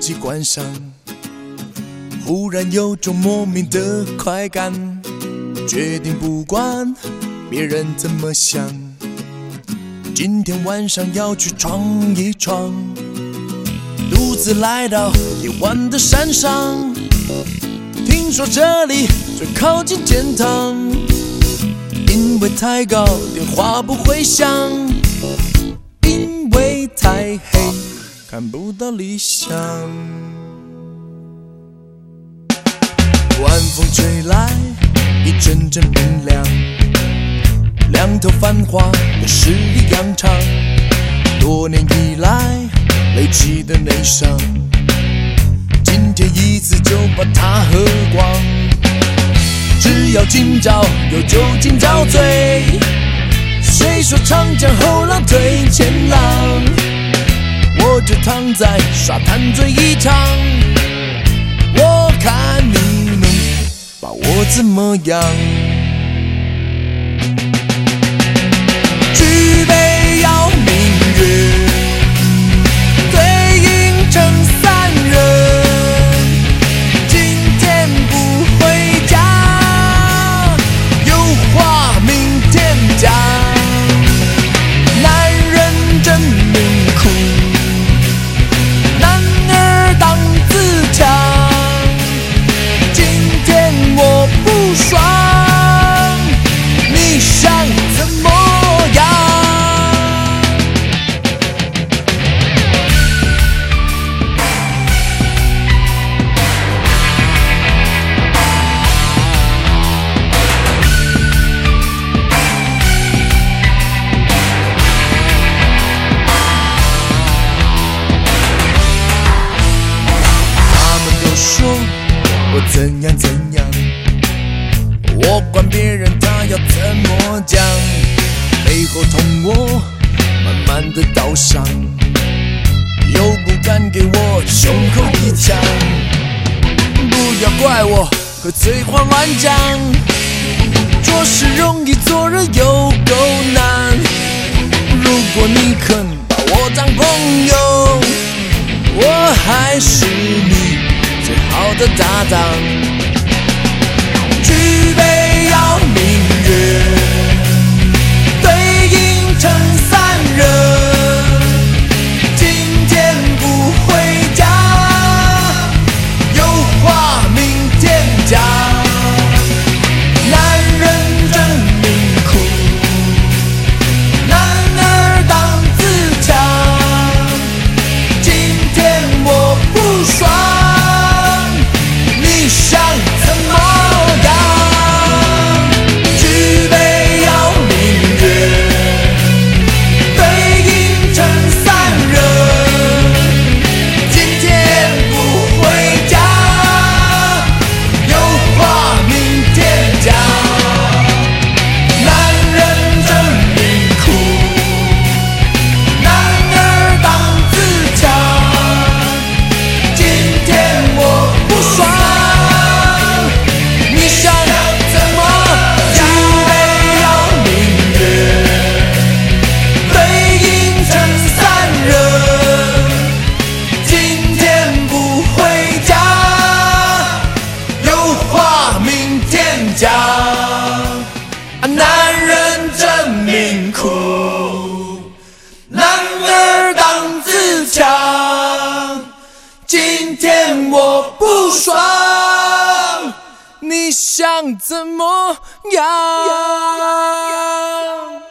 机关上，忽然有种莫名的快感，决定不管别人怎么想，今天晚上要去闯一闯。独自来到夜晚的山上，听说这里最靠近天堂，因为太高电话不会响，因为太黑看不到理想。晚风吹来一阵阵冰凉，两头繁华的十里洋场，多年以来累积的内伤，今天一次就把它喝光。只要今朝有酒今朝醉，谁说长江后浪推前浪？我就躺在沙滩醉一场，我看你能把我怎么样？举杯邀明月，对影成三人，今天不回家，有话明天讲。男人真命苦，男儿当自强。今天我不爽，你想怎么样？我怎样怎样，我管别人他要怎么讲，背后捅我慢慢的刀伤，又不敢给我胸口一枪。不要怪我和醉话乱讲，做事容易做人有够难。如果你肯把我当朋友，我还是你最好的搭档。举杯邀明月，对影成三人，今天不回家，有话明天讲。男人真命苦，男儿当自强。今天我不爽，你想怎么样？举杯邀明月，对影成三人，今天不回家，有话明天讲。男人真命苦，男儿当自强。今天我不爽，你想怎么样？举杯邀明月，对影成三人，今天不回家，有话明天讲。男人真命苦，男儿当自强。今天我不爽，你想怎么样？